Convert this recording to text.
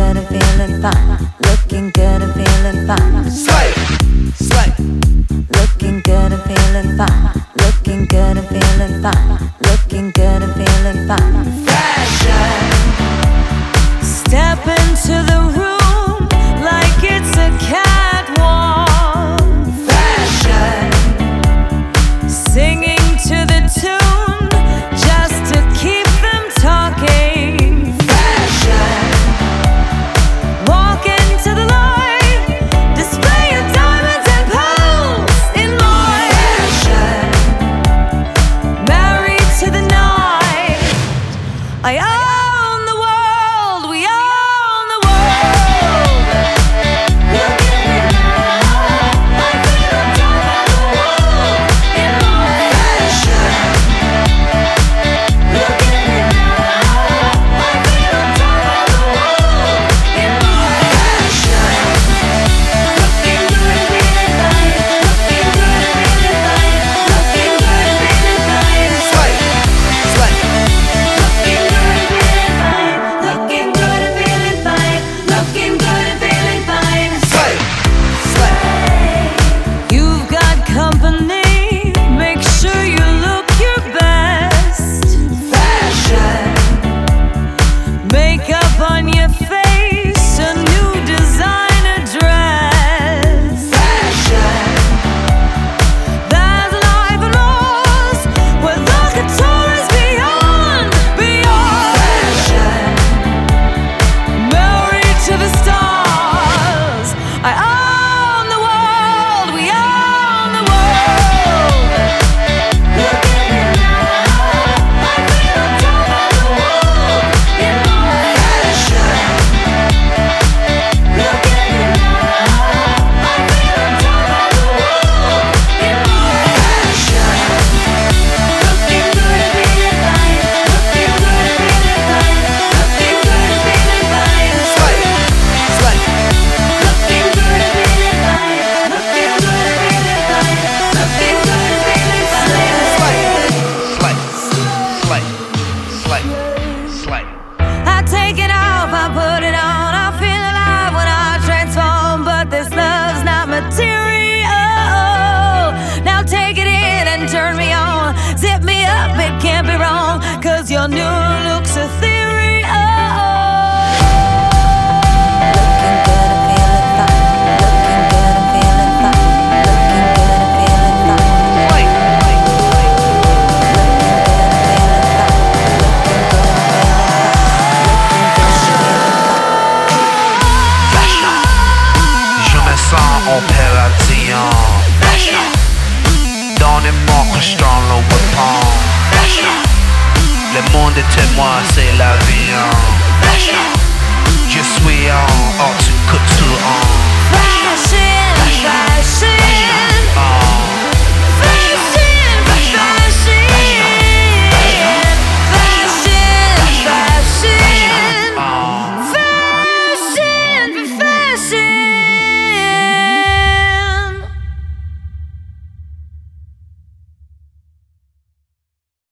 good and feeling fine. Looking good and feeling fine. Slay, slay. Looking good and feeling fine. Looking good and feeling fine. Looking good and feeling fine. Fashion. Step into the room like it's a catwalk. Fashion. Singing to the tune just to keep them talking. Fashion. Walk into the light, display your diamonds and pearls in light. Fashion. Married to the night. I own the world, we own the world. Look at me now, I feel on top of the world in my Fashion. Look at me now, I feel on top of the world in my Fashion. Looking good and feeling fine. Looking good and feeling fine. Looking good and feeling fine. Slay, slay. Looking good and feeling fine. Looking good and feeling fine. Looking good and feeling fine. Slay, slay. You've got company. Make sure you look your best. Fashion. Makeup on your face. A new designer dress. Fashion. There's life and lost where the guitar is beyond, beyond. Fashion. Married to the stars. I own the world, we own the world. Look at me now, I feel on top of the world in my Fashion. Look at me now, I feel on top of the world in my Fashion. Looking good and feeling fine. Looking good and feeling fine. Looking good and feeling fine. Slay, slay. Looking good and feeling fine. Looking good and feeling fine. Looking good and feeling fine. Slay, slay, slay, slay, slay. I take it off, I put it on. I feel alive when I transform, but this love's not material. Now take it in and turn me on. Zip me up, it can't be wrong, 'cause your new look's ethereal. Looking good and feeling fine. Looking good and feeling fine. Looking good and feeling fine. Slay, fashion. Je me sens en paradis. Fashion. Donnez-moi que je t'en le weapon. Fashion. Le monde est témoin, c'est la vie. Fashion. Je suis en haute couture. Fashion.